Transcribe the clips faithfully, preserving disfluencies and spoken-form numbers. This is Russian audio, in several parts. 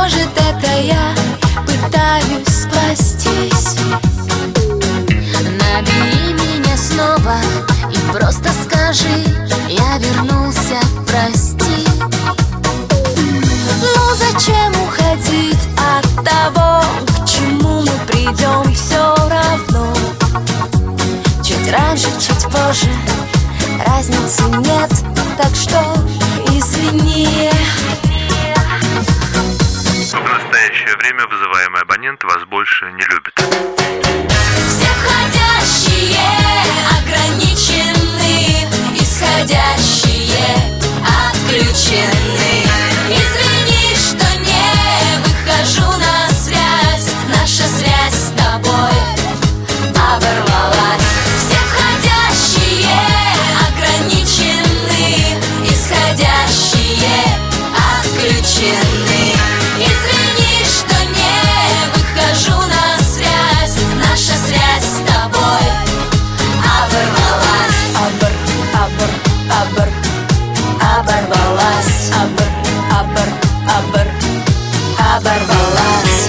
может, это я пытаюсь спастись. Набери меня снова и просто скажи: я вернулся, прости. Ну зачем уходить от того, к чему мы придем все равно? Чуть раньше, чуть позже, разницы нет, так что извини. В настоящее время вызываемый абонент вас больше не любит. Все входящие ограничены, исходящие отключены. Извини, что не выхожу на связь, наша связь с тобой оборвалась. Все входящие ограничены, исходящие отключены. Извини, что не выхожу на связь, наша связь с тобой оборвалась. Обор, обор, обор, оборвалась. Обор, обор, обор, оборвалась.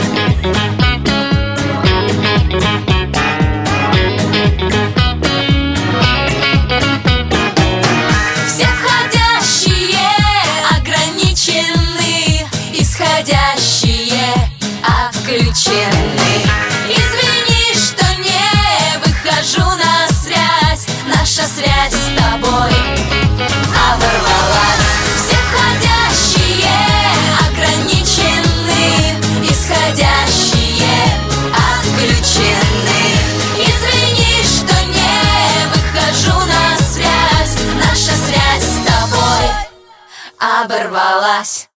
Все входящие ограничены, исходящие отключены. Извини, что не выхожу на связь, наша связь с тобой оборвалась. Все входящие ограничены, исходящие отключены. Извини, что не выхожу на связь, наша связь с тобой оборвалась.